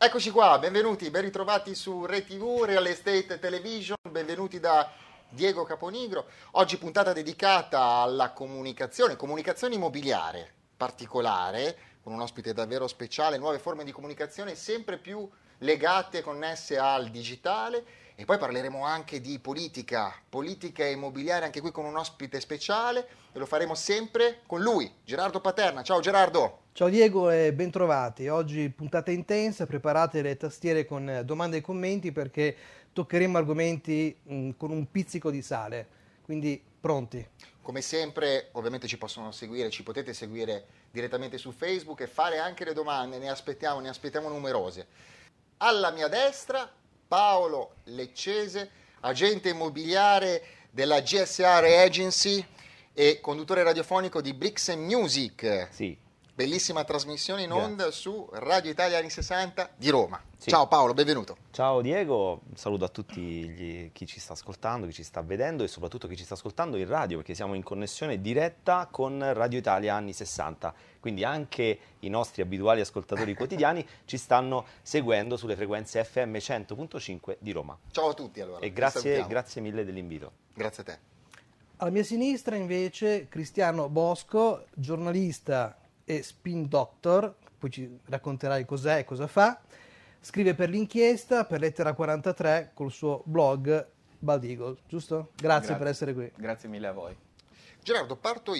Eccoci qua, benvenuti, ben ritrovati su ReTV, Real Estate Television, benvenuti da Diego Caponigro. Oggi puntata dedicata alla comunicazione immobiliare particolare, con un ospite davvero speciale, nuove forme di comunicazione sempre più legate e connesse al digitale. E poi parleremo anche di politica immobiliare, anche qui con un ospite speciale, e lo faremo sempre con lui, Gerardo Paterna. Ciao Gerardo! Ciao Diego e bentrovati. Oggi puntata intensa, preparate le tastiere con domande e commenti perché toccheremo argomenti con un pizzico di sale, quindi pronti. Come sempre, ovviamente ci potete seguire direttamente su Facebook e fare anche le domande, ne aspettiamo numerose. Alla mia destra, Paolo Leccese, agente immobiliare della GSR Agency e conduttore radiofonico di Bricks & Music. Sì. Bellissima trasmissione in onda su Radio Italia anni 60 di Roma. Sì. Ciao Paolo, benvenuto. Ciao Diego, saluto a tutti chi ci sta ascoltando, chi ci sta vedendo e soprattutto chi ci sta ascoltando in radio, perché siamo in connessione diretta con Radio Italia anni 60, quindi anche i nostri abituali ascoltatori quotidiani ci stanno seguendo sulle frequenze FM 100.5 di Roma. Ciao a tutti allora. E grazie mille dell'invito. Grazie a te. Alla mia sinistra invece Cristiano Bosco, giornalista e spin doctor, poi ci racconterai cos'è e cosa fa. Scrive per l'Inchiesta, per Lettera 43, col suo blog Bald Eagle, giusto? Grazie per essere qui. Grazie mille a voi. Gerardo,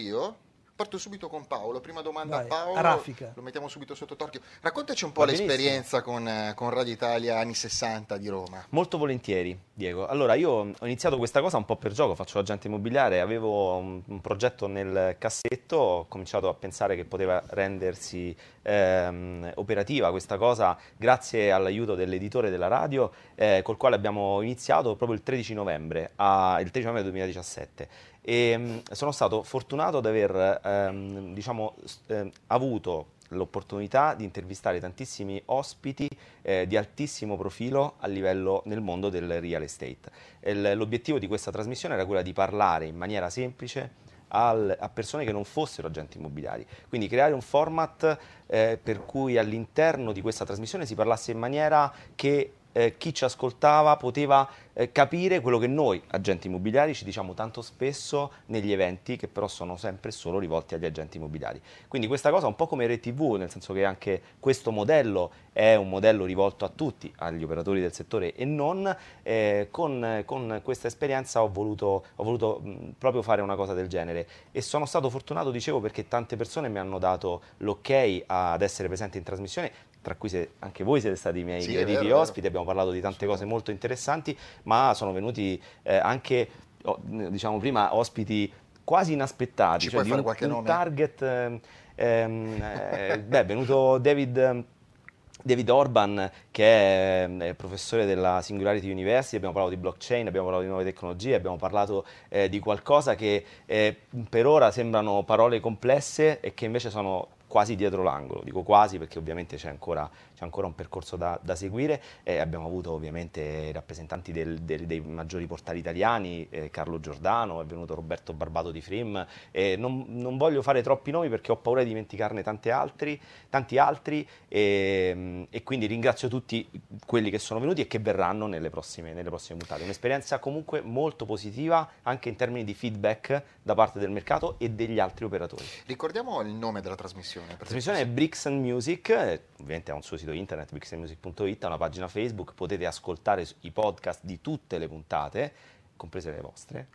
parto subito con Paolo. Prima domanda Vai, a Paolo, a raffica. lo mettiamo subito sotto torchio. Raccontaci un po' Va l'esperienza con Radio Italia anni 60 di Roma. Molto volentieri, Diego. Allora, io ho iniziato questa cosa un po' per gioco, faccio l'agente immobiliare, avevo un progetto nel cassetto, ho cominciato a pensare che poteva rendersi operativa questa cosa grazie all'aiuto dell'editore della radio, col quale abbiamo iniziato proprio il 13 novembre 2017. E sono stato fortunato ad aver avuto l'opportunità di intervistare tantissimi ospiti di altissimo profilo a livello nel mondo del real estate. L'obiettivo di questa trasmissione era quello di parlare in maniera semplice a persone che non fossero agenti immobiliari, quindi creare un format per cui all'interno di questa trasmissione si parlasse in maniera che chi ci ascoltava poteva capire quello che noi, agenti immobiliari, ci diciamo tanto spesso negli eventi, che però sono sempre e solo rivolti agli agenti immobiliari. Quindi questa cosa è un po' come ReTV, nel senso che anche questo modello è un modello rivolto a tutti, agli operatori del settore e non. Con questa esperienza ho voluto proprio fare una cosa del genere e sono stato fortunato, dicevo, perché tante persone mi hanno dato l'ok ad essere presente in trasmissione, tra cui anche voi siete stati i miei graditi ospiti, abbiamo parlato di tante cose molto interessanti, ma sono venuti anche, diciamo prima, ospiti quasi inaspettati. Ci puoi fare qualche nome? Target, è venuto David Orban, che è professore della Singularity University, abbiamo parlato di blockchain, abbiamo parlato di nuove tecnologie, abbiamo parlato di qualcosa che per ora sembrano parole complesse e che invece sono quasi dietro l'angolo. Dico quasi perché ovviamente c'è ancora un percorso da seguire. Abbiamo avuto ovviamente i rappresentanti dei maggiori portali italiani, Carlo Giordano, è venuto Roberto Barbato di Frim. Non voglio fare troppi nomi perché ho paura di dimenticarne tanti altri e quindi ringrazio tutti quelli che sono venuti e che verranno nelle prossime puntate. Un'esperienza comunque molto positiva anche in termini di feedback da parte del mercato e degli altri operatori. Ricordiamo il nome della trasmissione. La trasmissione è Bricks & Music, ovviamente ha un suo sito internet, bricksandmusic.it, ha una pagina Facebook, potete ascoltare i podcast di tutte le puntate, comprese le vostre,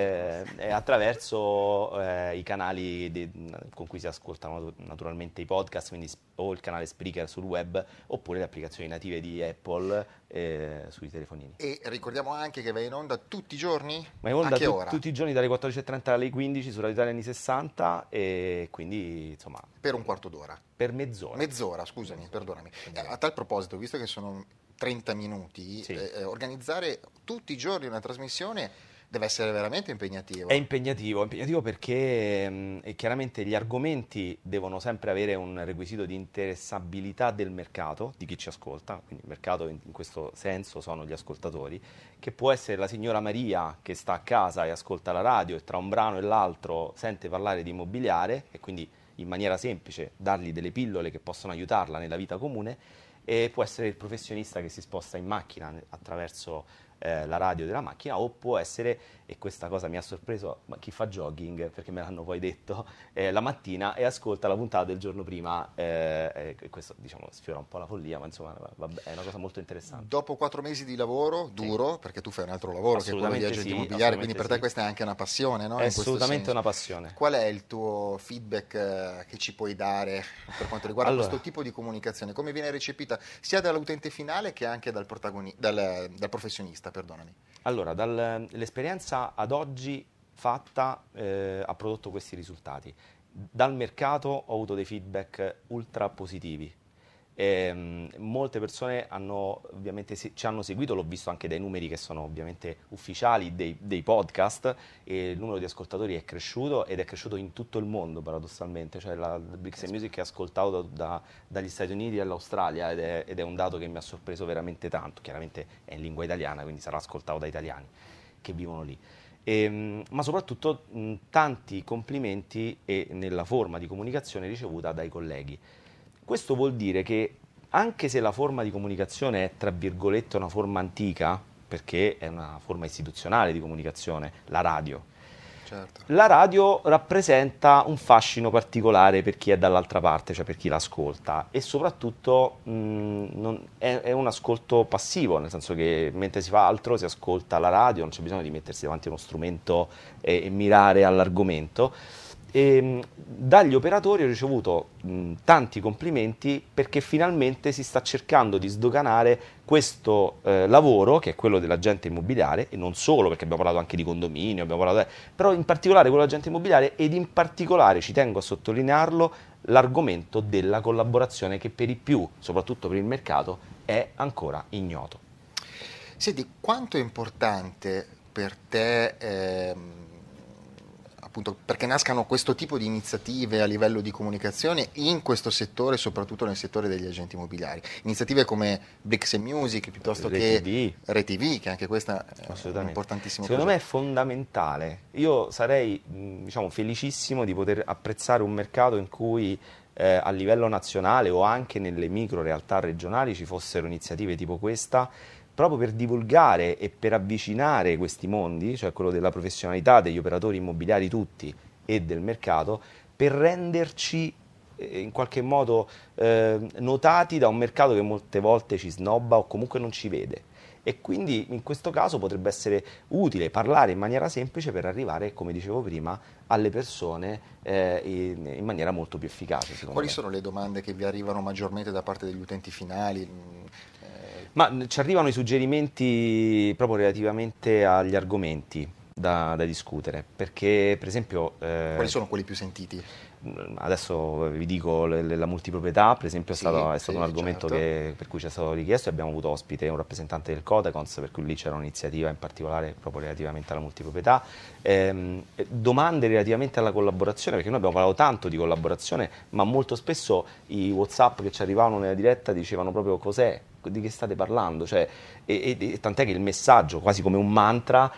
attraverso i canali con cui si ascoltano naturalmente i podcast, quindi o il canale Spreaker sul web oppure le applicazioni native di Apple sui telefonini. E ricordiamo anche che va in onda tutti i giorni? Ma in onda a che ora? Tutti i giorni dalle 14.30 alle 15 su Radio Italia anni 60 e quindi insomma... Per un quarto d'ora? Per mezz'ora. Mezz'ora, scusami, perdonami. A tal proposito, visto che sono 30 minuti, sì. Organizzare tutti i giorni una trasmissione deve essere veramente impegnativo. È impegnativo perché chiaramente gli argomenti devono sempre avere un requisito di interessabilità del mercato, di chi ci ascolta, quindi il mercato in questo senso sono gli ascoltatori, che può essere la signora Maria che sta a casa e ascolta la radio e tra un brano e l'altro sente parlare di immobiliare e quindi in maniera semplice dargli delle pillole che possono aiutarla nella vita comune, e può essere il professionista che si sposta in macchina attraverso la radio della macchina, o può essere, e questa cosa mi ha sorpreso, ma chi fa jogging, perché me l'hanno poi detto, la mattina e ascolta la puntata del giorno prima, questo diciamo sfiora un po' la follia, ma insomma vabbè, è una cosa molto interessante. Dopo 4 mesi di lavoro duro, sì, perché tu fai un altro lavoro che è quello di agente immobiliare, quindi per te questa è anche una passione, no? È assolutamente una passione. Qual è il tuo feedback che ci puoi dare per quanto riguarda questo tipo di comunicazione? Come viene recepita sia dall'utente finale che anche dal professionista? Perdonami. Allora, l'esperienza ad oggi fatta ha prodotto questi risultati. Dal mercato ho avuto dei feedback ultra positivi. Molte persone ovviamente ci hanno seguito, l'ho visto anche dai numeri che sono ovviamente ufficiali dei podcast, e il numero di ascoltatori è cresciuto, ed è cresciuto in tutto il mondo paradossalmente, cioè la Bricks & Music è ascoltato dagli Stati Uniti e dall'Australia, ed è un dato che mi ha sorpreso veramente tanto. Chiaramente è in lingua italiana, quindi sarà ascoltato da italiani che vivono lì. Ma soprattutto tanti complimenti nella forma di comunicazione ricevuta dai colleghi. Questo vuol dire che anche se la forma di comunicazione è, tra virgolette, una forma antica, perché è una forma istituzionale di comunicazione, la radio, certo, la radio rappresenta un fascino particolare per chi è dall'altra parte, cioè per chi l'ascolta, e soprattutto è un ascolto passivo, nel senso che mentre si fa altro si ascolta la radio, non c'è bisogno di mettersi davanti a uno strumento e mirare all'argomento. E dagli operatori ho ricevuto tanti complimenti, perché finalmente si sta cercando di sdoganare questo lavoro, che è quello dell'agente immobiliare, e non solo, perché abbiamo parlato anche di condominio, però in particolare quello dell'agente immobiliare, ed in particolare, ci tengo a sottolinearlo, l'argomento della collaborazione, che per i più, soprattutto per il mercato, è ancora ignoto. Senti, quanto è importante per te appunto perché nascano questo tipo di iniziative a livello di comunicazione in questo settore, soprattutto nel settore degli agenti immobiliari? Iniziative come Bricks & Music, piuttosto che ReTV, che anche questa è un importantissimo Secondo me è fondamentale. Io sarei felicissimo di poter apprezzare un mercato in cui a livello nazionale o anche nelle micro realtà regionali ci fossero iniziative tipo questa, proprio per divulgare e per avvicinare questi mondi, cioè quello della professionalità degli operatori immobiliari tutti e del mercato, per renderci in qualche modo notati da un mercato che molte volte ci snobba o comunque non ci vede. E quindi in questo caso potrebbe essere utile parlare in maniera semplice per arrivare, come dicevo prima, alle persone in maniera molto più efficace. Quali sono le domande che vi arrivano maggiormente da parte degli utenti finali? Ma ci arrivano i suggerimenti proprio relativamente agli argomenti da discutere, perché per esempio... Quali sono quelli più sentiti? Adesso vi dico, la multiproprietà per esempio è stato un argomento, certo, per cui ci è stato richiesto, e abbiamo avuto ospite un rappresentante del Codecons, per cui lì c'era un'iniziativa in particolare proprio relativamente alla multiproprietà. Domande relativamente alla collaborazione, perché noi abbiamo parlato tanto di collaborazione, ma molto spesso i WhatsApp che ci arrivavano nella diretta dicevano proprio cos'è, di che state parlando, cioè, e tant'è che il messaggio, quasi come un mantra,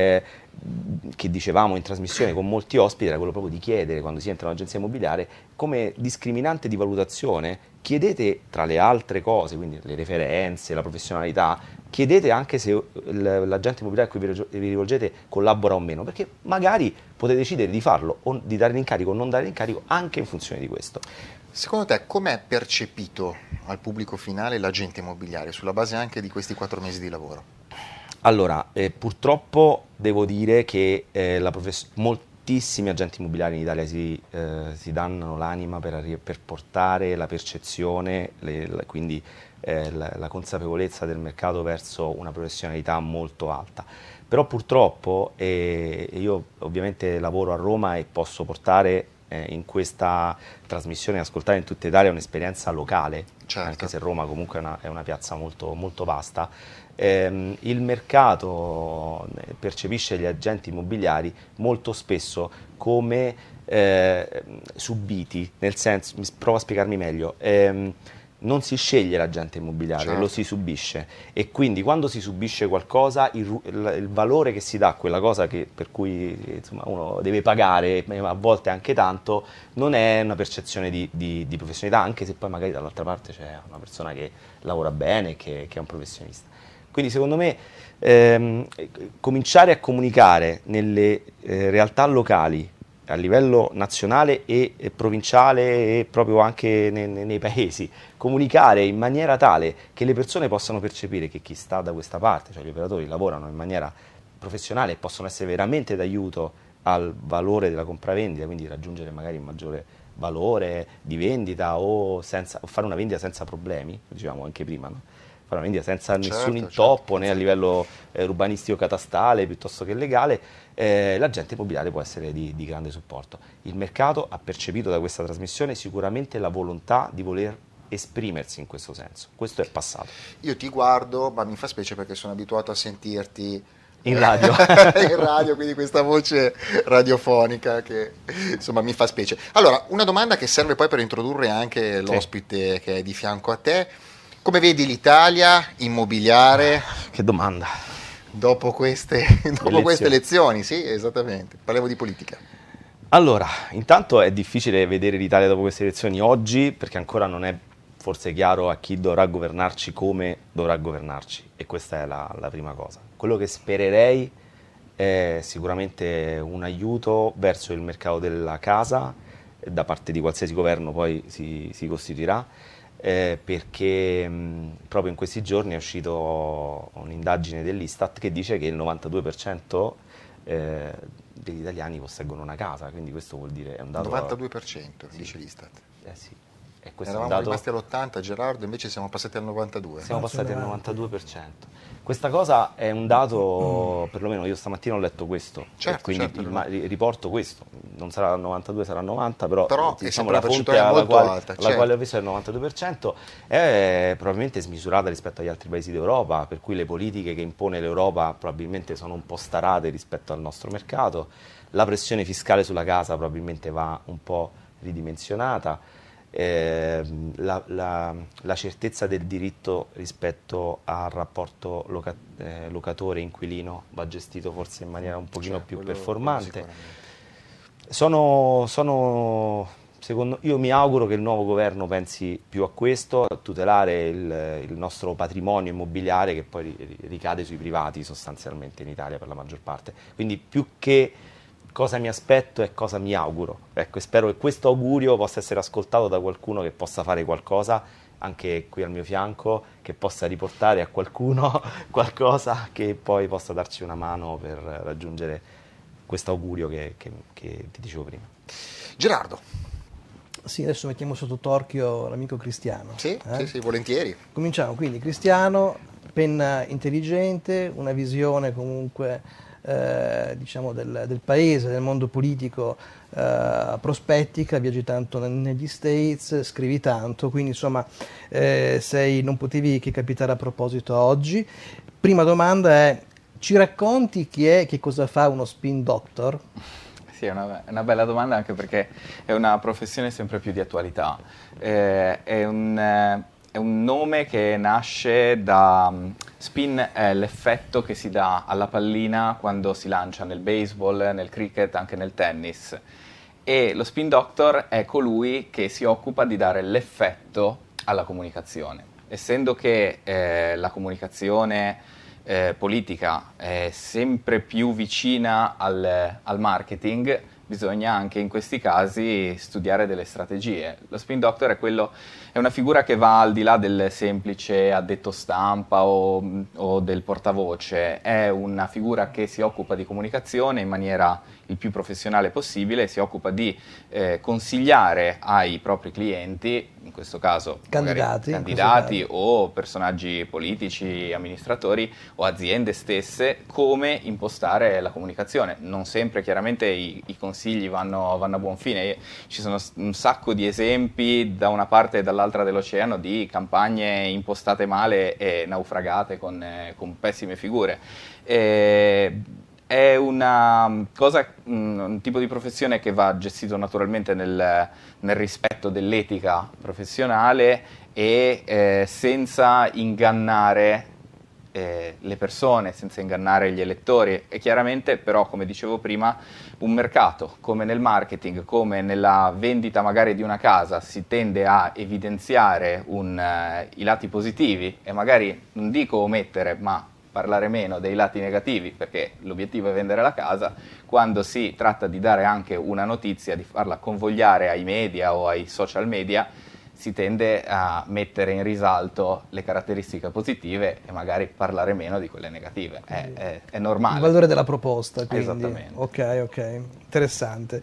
che dicevamo in trasmissione con molti ospiti, era quello proprio di chiedere, quando si entra in un'agenzia immobiliare, come discriminante di valutazione, chiedete, tra le altre cose, quindi le referenze, la professionalità, chiedete anche se l'agente immobiliare a cui vi rivolgete collabora o meno, perché magari potete decidere di farlo o di dare l'incarico o non dare l'incarico anche in funzione di questo. Secondo te com'è percepito al pubblico finale l'agente immobiliare, sulla base anche di questi 4 mesi di lavoro? Allora, purtroppo devo dire che moltissimi agenti immobiliari in Italia si danno l'anima per portare la percezione, quindi la consapevolezza del mercato verso una professionalità molto alta. Però purtroppo, io ovviamente lavoro a Roma e posso portare in questa trasmissione, ascoltare in tutta Italia un'esperienza locale, certo, anche se Roma comunque è una piazza molto, molto vasta. Il mercato percepisce gli agenti immobiliari molto spesso come subiti, nel senso, provo a spiegarmi meglio, non si sceglie l'agente immobiliare, Certo. lo si subisce, e quindi quando si subisce qualcosa il valore che si dà a quella cosa per cui insomma, uno deve pagare, a volte anche tanto, non è una percezione di professionalità, anche se poi magari dall'altra parte c'è una persona che lavora bene, che è un professionista. Quindi secondo me cominciare a comunicare nelle realtà locali a livello nazionale e provinciale e proprio anche nei paesi, comunicare in maniera tale che le persone possano percepire che chi sta da questa parte, cioè gli operatori, lavorano in maniera professionale e possono essere veramente d'aiuto al valore della compravendita, quindi raggiungere magari un maggiore valore di vendita o fare una vendita senza problemi, dicevamo anche prima, no? Fare una vendita senza nessun intoppo, né a livello urbanistico catastale piuttosto che legale, l'agente immobiliare può essere di grande supporto. Il mercato ha percepito da questa trasmissione sicuramente la volontà di voler esprimersi in questo senso. Questo è passato. Io ti guardo, ma mi fa specie perché sono abituato a sentirti in radio. in radio, quindi questa voce radiofonica che insomma mi fa specie. Allora, una domanda che serve poi per introdurre anche l'ospite che è di fianco a te. Come vedi l'Italia immobiliare? Che domanda. Dopo queste elezioni, sì, esattamente. Parliamo di politica. Allora, intanto è difficile vedere l'Italia dopo queste elezioni oggi, perché ancora non è forse chiaro a chi dovrà governarci, come dovrà governarci, e questa è la prima cosa. Quello che spererei è sicuramente un aiuto verso il mercato della casa, da parte di qualsiasi governo poi si costituirà, perché proprio in questi giorni è uscito un'indagine dell'Istat che dice che il 92% degli italiani posseggono una casa, quindi questo vuol dire è un dato 92%, dice l'Istat. Sì. E questo Eravamo è un dato... rimasti all'80, Gerardo, invece siamo passati al 92%. Siamo passati al 92%. Questa cosa è un dato, perlomeno io stamattina ho letto questo, certo, quindi certo. riporto questo, non sarà il 92, sarà il 90, però diciamo, la fonte alla quale ho visto è il 92%, è probabilmente smisurata rispetto agli altri paesi d'Europa, per cui le politiche che impone l'Europa probabilmente sono un po' starate rispetto al nostro mercato, la pressione fiscale sulla casa probabilmente va un po' ridimensionata. La certezza del diritto rispetto al rapporto locatore-inquilino va gestito forse in maniera un pochino più performante. Io mi auguro che il nuovo governo pensi più a questo, a tutelare il nostro patrimonio immobiliare, che poi ricade sui privati sostanzialmente in Italia per la maggior parte. Quindi più che cosa mi aspetto e cosa mi auguro. Ecco, spero che questo augurio possa essere ascoltato da qualcuno che possa fare qualcosa, anche qui al mio fianco, che possa riportare a qualcuno qualcosa che poi possa darci una mano per raggiungere questo augurio che ti dicevo prima. Gerardo. Sì, adesso mettiamo sotto torchio l'amico Cristiano. Sì, sì, volentieri. Cominciamo, quindi Cristiano, penna intelligente, una visione comunque diciamo del paese, del mondo politico prospettica, viaggi tanto negli States, scrivi tanto, quindi insomma non potevi che capitare a proposito oggi. Prima domanda è: ci racconti chi è, che cosa fa uno spin doctor? Sì, è una bella domanda, anche perché è una professione sempre più di attualità. È un nome che nasce da spin, è l'effetto che si dà alla pallina quando si lancia nel baseball, nel cricket, anche nel tennis. E lo spin doctor è colui che si occupa di dare l'effetto alla comunicazione. Essendo che la comunicazione politica è sempre più vicina al marketing, bisogna anche in questi casi studiare delle strategie. Lo spin doctor è una figura che va al di là del semplice addetto stampa o del portavoce, è una figura che si occupa di comunicazione in maniera il più professionale possibile, si occupa di consigliare ai propri clienti, in questo caso candidati o personaggi politici, amministratori o aziende stesse, come impostare la comunicazione. Non sempre chiaramente i consigli vanno a buon fine, ci sono un sacco di esempi da una parte e dall'altra dell'oceano di campagne impostate male e naufragate con pessime figure. È una cosa, un tipo di professione che va gestito naturalmente nel rispetto dell'etica professionale e senza ingannare le persone, senza ingannare gli elettori. E chiaramente però, come dicevo prima, un mercato, come nel marketing, come nella vendita magari di una casa, si tende a evidenziare i lati positivi e magari, non dico omettere, ma parlare meno dei lati negativi, perché l'obiettivo è vendere la casa. Quando si tratta di dare anche una notizia, di farla convogliare ai media o ai social media, si tende a mettere in risalto le caratteristiche positive e magari parlare meno di quelle negative. È normale. Il valore della proposta, quindi. Esattamente. Ok, interessante.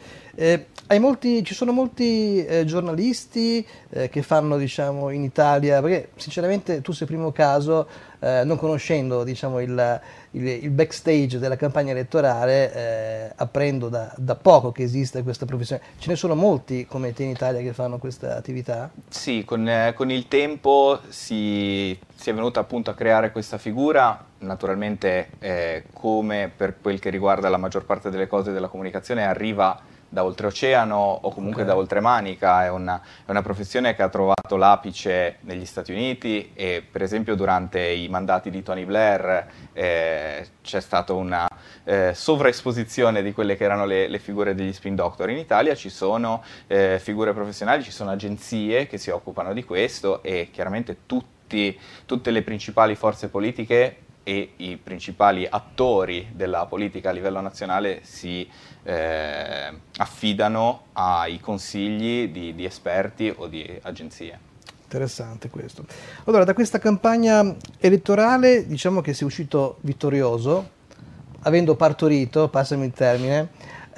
Ci sono molti giornalisti che fanno, diciamo, in Italia, perché sinceramente tu sei il primo caso, non conoscendo, diciamo, il backstage della campagna elettorale, apprendo da poco che esiste questa professione. Ce ne sono molti come te in Italia che fanno questa attività? Sì, con il tempo si è venuta appunto a creare questa figura. Naturalmente, come per quel che riguarda la maggior parte delle cose della comunicazione, arriva da oltreoceano o comunque da oltremanica. È una professione che ha trovato l'apice negli Stati Uniti e per esempio durante i mandati di Tony Blair c'è stata una sovraesposizione di quelle che erano le figure degli spin doctor. In Italia ci sono figure professionali, ci sono agenzie che si occupano di questo e chiaramente tutte le principali forze politiche e i principali attori della politica a livello nazionale si affidano ai consigli di esperti o di agenzie. Interessante questo. Allora, da questa campagna elettorale diciamo che sei uscito vittorioso, avendo partorito, passami il termine,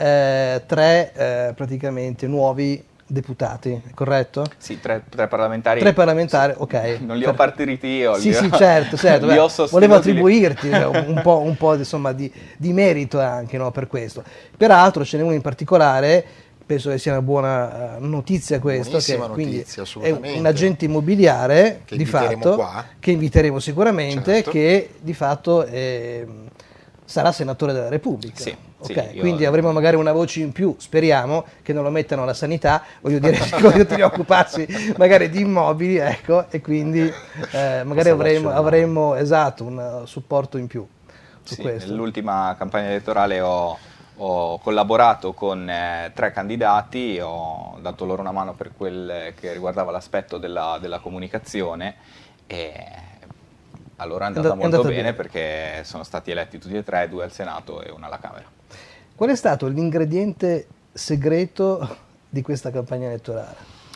tre praticamente nuovi deputati, corretto? Sì, tre parlamentari. Tre parlamentari, sì. Ok. Non li ho partoriti io. Sì, certo. Li ho sostenuti. Volevo attribuirti un po' insomma, di merito anche, no, per questo. Peraltro ce n'è uno in particolare, penso che sia una buona notizia questo, che notizia, è un agente immobiliare che di fatto, qua. Che inviteremo sicuramente, Certo. Che di fatto sarà senatore della Repubblica. Sì. Okay, quindi avremo magari una voce in più, speriamo che non lo mettano alla sanità, voglio dire, voglio occuparsi magari di immobili, ecco, e quindi magari avremo esatto, un supporto in più su questo. Nell'ultima campagna elettorale ho collaborato con tre candidati, ho dato loro una mano per quel che riguardava l'aspetto della comunicazione e allora è andata molto bene perché sono stati eletti tutti e tre, 2 al Senato e 1 alla Camera. Qual è stato l'ingrediente segreto di questa campagna elettorale?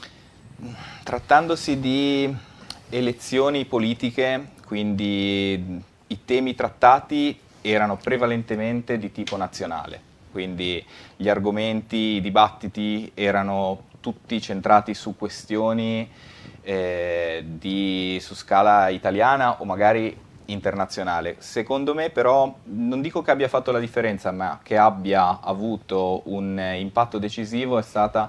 Trattandosi di elezioni politiche, quindi i temi trattati erano prevalentemente di tipo nazionale, quindi gli argomenti, i dibattiti erano tutti centrati su questioni su scala italiana o magari internazionale. Secondo me però, non dico che abbia fatto la differenza, ma che abbia avuto un impatto decisivo è stata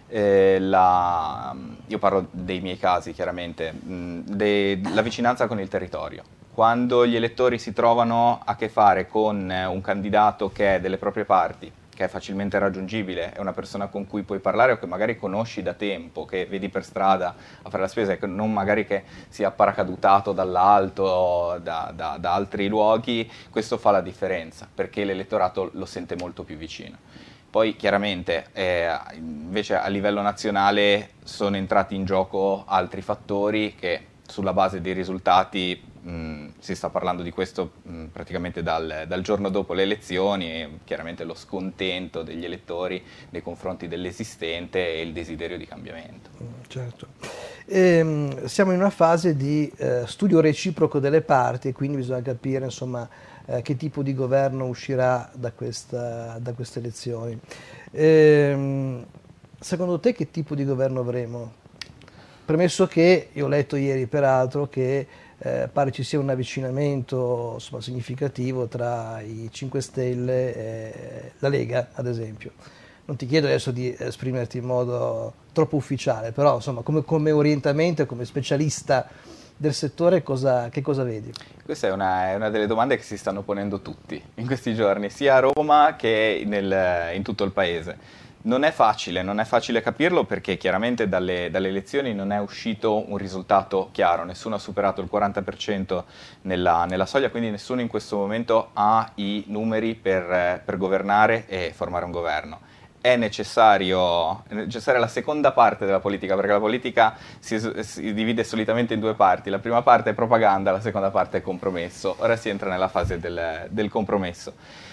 io parlo dei miei casi chiaramente, la vicinanza con il territorio. Quando gli elettori si trovano a che fare con un candidato che è delle proprie parti, che è facilmente raggiungibile, è una persona con cui puoi parlare o che magari conosci da tempo, che vedi per strada a fare la spesa, e non magari che sia paracadutato dall'alto o da altri luoghi, questo fa la differenza, perché l'elettorato lo sente molto più vicino. Poi chiaramente invece a livello nazionale sono entrati in gioco altri fattori che sulla base dei risultati si sta parlando di questo praticamente dal giorno dopo le elezioni, e chiaramente lo scontento degli elettori nei confronti dell'esistente e il desiderio di cambiamento. Certo. Siamo in una fase di studio reciproco delle parti e quindi bisogna capire insomma che tipo di governo uscirà da queste elezioni. Secondo te che tipo di governo avremo? Premesso che, io ho letto ieri peraltro che pare ci sia un avvicinamento insomma, significativo tra i 5 Stelle e la Lega, ad esempio. Non ti chiedo adesso di esprimerti in modo troppo ufficiale, però insomma come orientamento e come specialista del settore, che cosa vedi? Questa è una delle domande che si stanno ponendo tutti in questi giorni, sia a Roma che in tutto il paese. Non è facile capirlo perché chiaramente dalle elezioni non è uscito un risultato chiaro, nessuno ha superato il 40% nella soglia, quindi nessuno in questo momento ha i numeri per governare e formare un governo. È necessaria la seconda parte della politica, perché la politica si divide solitamente in due parti. La prima parte è propaganda, la seconda parte è compromesso. Ora si entra nella fase del compromesso.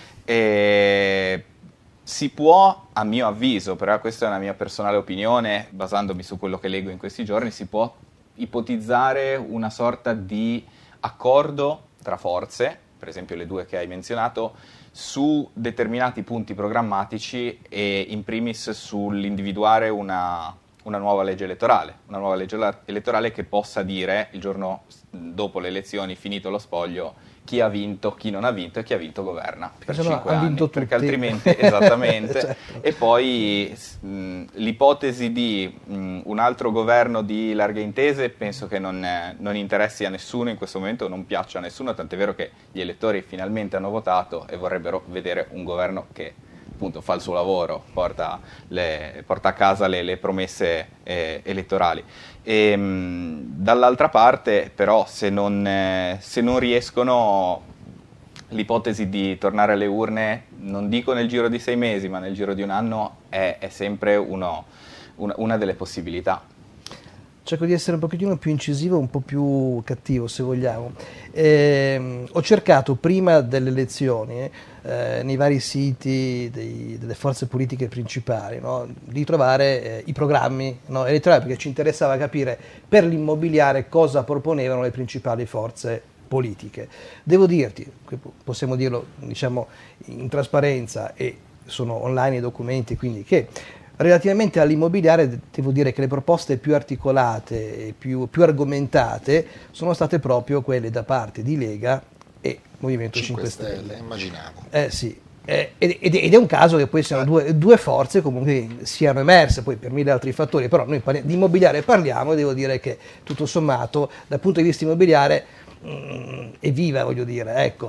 Si può, a mio avviso, però questa è una mia personale opinione, basandomi su quello che leggo in questi giorni, si può ipotizzare una sorta di accordo tra forze, per esempio le due che hai menzionato, su determinati punti programmatici e in primis sull'individuare una nuova legge elettorale che possa dire il giorno dopo le elezioni, finito lo spoglio, chi ha vinto, chi non ha vinto e chi ha vinto governa per 5 anni, vinto perché tutti. altrimenti esattamente. Certo. E poi l'ipotesi di un altro governo di larghe intese penso che non interessi a nessuno in questo momento, non piaccia a nessuno, tant'è vero che gli elettori finalmente hanno votato e vorrebbero vedere un governo che appunto fa il suo lavoro, porta a casa le promesse elettorali. Dall'altra parte però se non riescono, l'ipotesi di tornare alle urne, non dico nel giro di 6 mesi, ma nel giro di un anno è sempre una delle possibilità. Cerco di essere un pochettino più incisivo, un po' più cattivo se vogliamo. Ho cercato prima delle elezioni nei vari siti delle forze politiche principali, no, di trovare i programmi, no, elettorali, perché ci interessava capire per l'immobiliare cosa proponevano le principali forze politiche. Devo dirti, possiamo dirlo diciamo in trasparenza e sono online i documenti, quindi che relativamente all'immobiliare devo dire che le proposte più articolate e più argomentate sono state proprio quelle da parte di Lega e Movimento 5 Stelle. Immaginavo. Sì. Ed è un caso che poi siano due forze comunque siano emerse, poi per mille altri fattori, però noi di immobiliare parliamo e devo dire che tutto sommato dal punto di vista immobiliare è viva, voglio dire, ecco.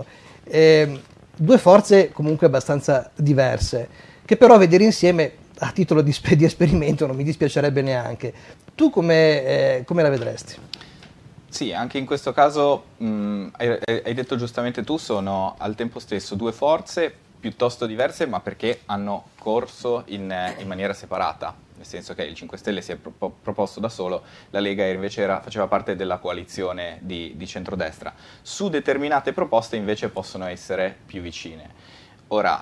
Due forze comunque abbastanza diverse, che però vedere insieme a titolo di esperimento non mi dispiacerebbe neanche. Tu come la vedresti? Sì, anche in questo caso hai detto giustamente tu, sono al tempo stesso due forze piuttosto diverse, ma perché hanno corso in maniera separata, nel senso che il 5 Stelle si è proposto da solo, la Lega invece faceva parte della coalizione di centrodestra. Su determinate proposte invece possono essere più vicine. Ora,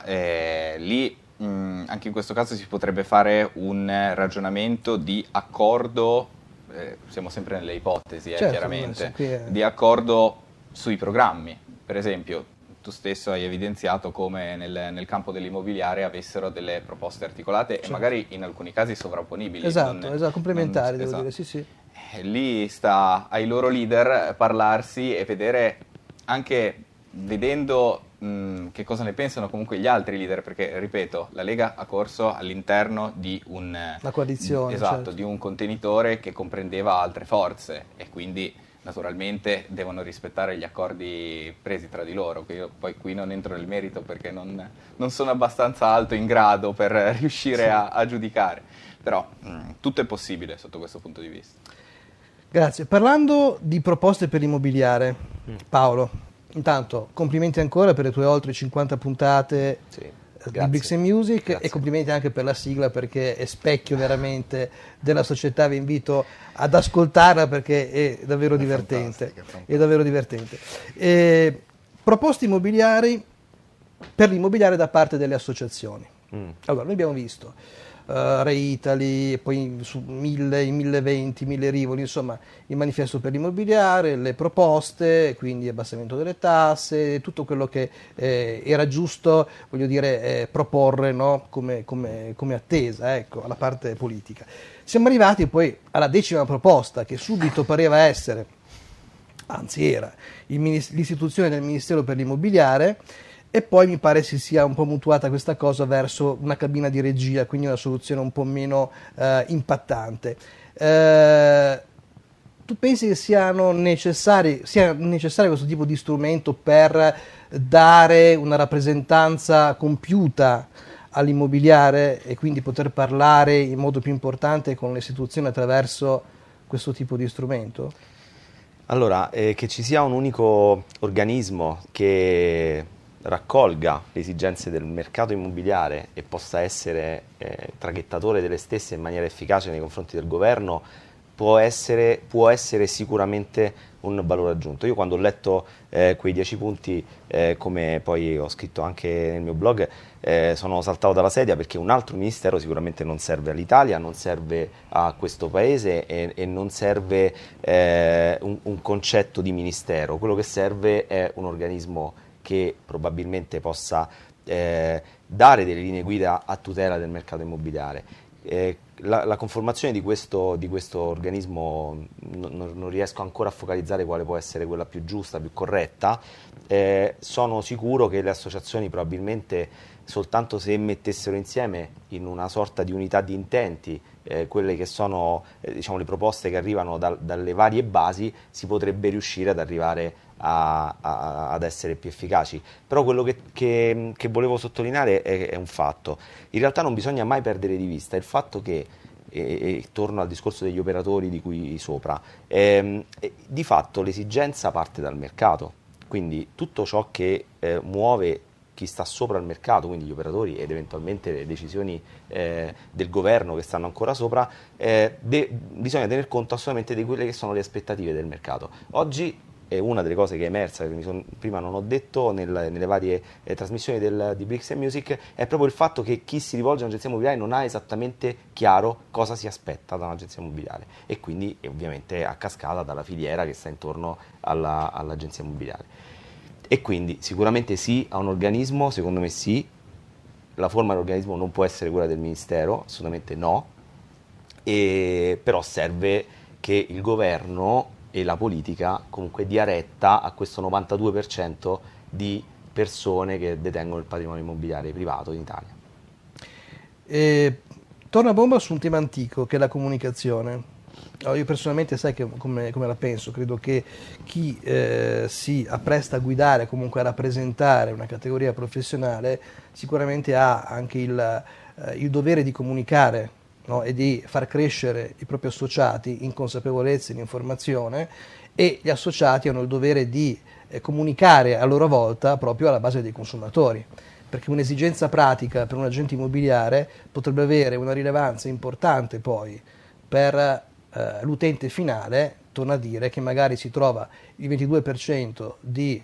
lì anche in questo caso si potrebbe fare un ragionamento di accordo, siamo sempre nelle ipotesi, certo, chiaramente, di accordo sui programmi. Per esempio, tu stesso hai evidenziato come nel campo dell'immobiliare avessero delle proposte articolate, certo, e magari in alcuni casi sovrapponibili. Esatto, complementari, devo dire, sì. Lì sta ai loro leader parlarsi e vedere, anche vedendo che cosa ne pensano comunque gli altri leader, perché ripeto, la Lega ha corso all'interno di una coalizione, esatto, certo, di un contenitore che comprendeva altre forze e quindi naturalmente devono rispettare gli accordi presi tra di loro. Io poi qui non entro nel merito perché non sono abbastanza alto in grado per riuscire a giudicare, però tutto è possibile sotto questo punto di vista. Grazie. Parlando di proposte per l'immobiliare, Paolo, intanto complimenti ancora per le tue oltre 50 puntate di Bricks & Music. Grazie. E complimenti anche per la sigla perché è specchio veramente della società, vi invito ad ascoltarla perché è davvero divertente. È davvero divertente. Proposte immobiliari per l'immobiliare da parte delle associazioni. Allora, noi abbiamo visto Re Italy, poi su 1020, 1000 Rivoli, insomma il manifesto per l'immobiliare, le proposte, quindi abbassamento delle tasse, tutto quello che era giusto, voglio dire, proporre, no? come attesa, ecco, alla parte politica. Siamo arrivati poi alla 10ª proposta che subito pareva essere, anzi era, l'istituzione del Ministero per l'immobiliare. E poi mi pare si sia un po' mutuata questa cosa verso una cabina di regia, quindi una soluzione un po' meno impattante. tu pensi che sia necessario questo tipo di strumento per dare una rappresentanza compiuta all'immobiliare e quindi poter parlare in modo più importante con le istituzioni attraverso questo tipo di strumento? Allora, che ci sia un unico organismo che raccolga le esigenze del mercato immobiliare e possa essere traghettatore delle stesse in maniera efficace nei confronti del governo può essere sicuramente un valore aggiunto. Io quando ho letto quei 10 punti, come poi ho scritto anche nel mio blog, sono saltato dalla sedia, perché un altro ministero sicuramente non serve all'Italia, non serve a questo paese e non serve un concetto di ministero. Quello che serve è un organismo che probabilmente possa dare delle linee guida a tutela del mercato immobiliare. La conformazione di questo organismo non riesco ancora a focalizzare quale può essere quella più giusta, più corretta. Sono sicuro che le associazioni probabilmente soltanto se mettessero insieme in una sorta di unità di intenti quelle che sono diciamo, le proposte che arrivano dalle varie basi, si potrebbe riuscire ad arrivare ad essere più efficaci. Però quello che volevo sottolineare è un fatto. In realtà non bisogna mai perdere di vista il fatto che, e torno al discorso degli operatori di cui sopra, di fatto l'esigenza parte dal mercato, quindi tutto ciò che muove chi sta sopra il mercato, quindi gli operatori ed eventualmente le decisioni del governo che stanno ancora sopra, bisogna tener conto assolutamente di quelle che sono le aspettative del mercato. Oggi una delle cose che è emersa, che prima non ho detto nelle varie trasmissioni di Bricks & Music, è proprio il fatto che chi si rivolge a un'agenzia immobiliare non ha esattamente chiaro cosa si aspetta da un'agenzia immobiliare e quindi ovviamente a cascata dalla filiera che sta intorno all'agenzia immobiliare. E quindi sicuramente sì a un organismo, secondo me sì, la forma dell'organismo non può essere quella del Ministero, assolutamente no, però serve che il governo e la politica comunque dia retta a questo 92% di persone che detengono il patrimonio immobiliare privato in Italia. Torna a bomba su un tema antico che è la comunicazione. Io personalmente sai come la penso, credo che chi si appresta a guidare, comunque a rappresentare una categoria professionale, sicuramente ha anche il dovere di comunicare, no? E di far crescere i propri associati in consapevolezza e in informazione, e gli associati hanno il dovere di comunicare a loro volta proprio alla base dei consumatori, perché un'esigenza pratica per un agente immobiliare potrebbe avere una rilevanza importante poi per l'utente finale. Torna a dire che magari si trova il 22% di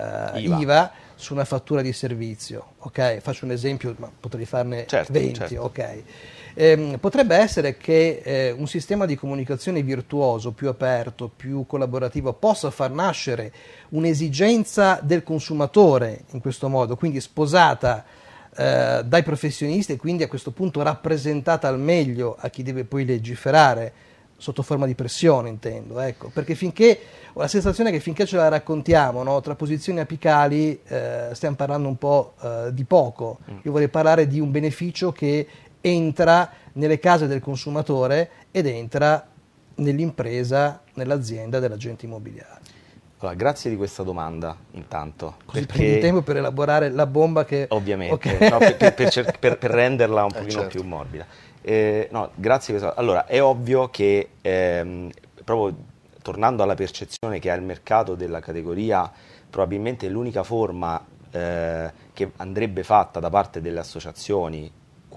IVA su una fattura di servizio, ok? Faccio un esempio, ma potrei farne 20, certo. Ok? Potrebbe essere che un sistema di comunicazione virtuoso, più aperto, più collaborativo, possa far nascere un'esigenza del consumatore in questo modo, quindi sposata dai professionisti e quindi a questo punto rappresentata al meglio a chi deve poi legiferare, sotto forma di pressione intendo, ecco, perché ho la sensazione che finché ce la raccontiamo, no, tra posizioni apicali stiamo parlando un po' di poco. Io vorrei parlare di un beneficio che entra nelle case del consumatore ed entra nell'impresa, nell'azienda dell'agente immobiliare. Allora, grazie di questa domanda intanto. Così prendi tempo per elaborare la bomba che... Ovviamente, okay. No, per renderla un pochino più morbida. No, grazie. Allora, è ovvio che proprio tornando alla percezione che ha il mercato della categoria, probabilmente l'unica forma che andrebbe fatta da parte delle associazioni,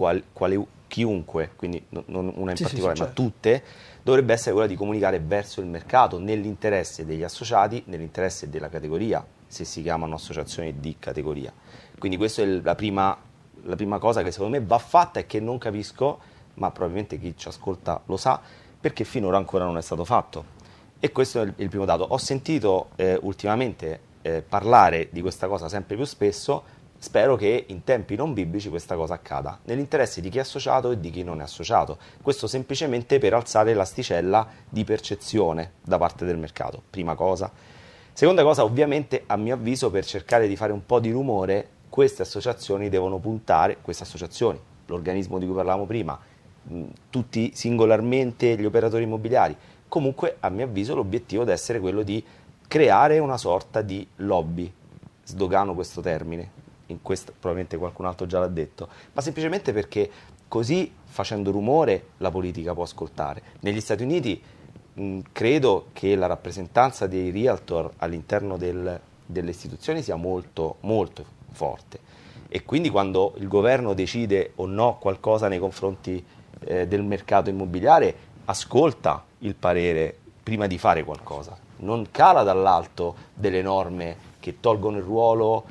chiunque, quindi non una in particolare, ma tutte, dovrebbe essere quella di comunicare verso il mercato nell'interesse degli associati, nell'interesse della categoria, se si chiamano associazioni di categoria. Quindi questa è la prima cosa che secondo me va fatta e che non capisco, ma probabilmente chi ci ascolta lo sa, perché finora ancora non è stato fatto. E questo è il primo dato. Ho sentito ultimamente parlare di questa cosa sempre più spesso. Spero che in tempi non biblici questa cosa accada, nell'interesse di chi è associato e di chi non è associato. Questo semplicemente per alzare l'asticella di percezione da parte del mercato, prima cosa. Seconda cosa, ovviamente, a mio avviso, per cercare di fare un po' di rumore, queste associazioni devono puntare, queste associazioni, l'organismo di cui parlavamo prima, tutti singolarmente gli operatori immobiliari, comunque a mio avviso l'obiettivo deve essere quello di creare una sorta di lobby, sdogano questo termine, probabilmente qualcun altro già l'ha detto, ma semplicemente perché così, facendo rumore, la politica può ascoltare. Negli Stati Uniti credo che la rappresentanza dei realtor all'interno delle istituzioni sia molto, molto forte, e quindi quando il governo decide o no qualcosa nei confronti del mercato immobiliare, ascolta il parere prima di fare qualcosa, non cala dall'alto delle norme che tolgono il ruolo,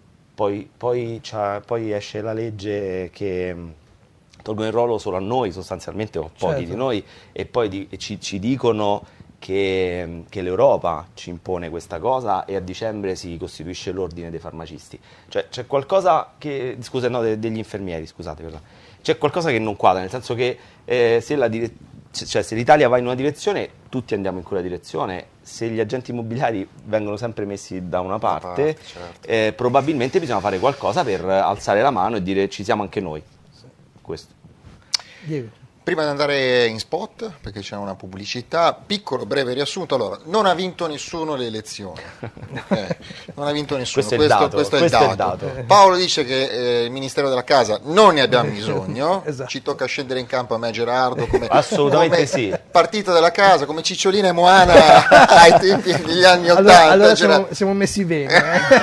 poi esce la legge che tolgono il ruolo solo a noi sostanzialmente, o pochi Certo. di noi, e poi ci dicono che l'Europa ci impone questa cosa, e a dicembre si costituisce l'ordine dei farmacisti. Cioè c'è qualcosa che, degli infermieri, scusate, perdono. C'è qualcosa che non quadra, nel senso che se l'Italia va in una direzione, tutti andiamo in quella direzione. Se gli agenti immobiliari vengono sempre messi da una parte, certo. probabilmente bisogna fare qualcosa per alzare la mano e dire ci siamo anche noi. Questo. Diego. Prima di andare in spot, perché c'è una pubblicità, piccolo breve riassunto. Allora, non ha vinto nessuno le elezioni. Non ha vinto nessuno. Questo è il dato. Paolo dice che il Ministero della Casa non ne abbiamo bisogno. Esatto. Ci tocca scendere in campo a me, Gerardo, come Assolutamente sì. partito della casa, come Cicciolina e Moana ai tempi degli anni '80. Allora siamo messi bene.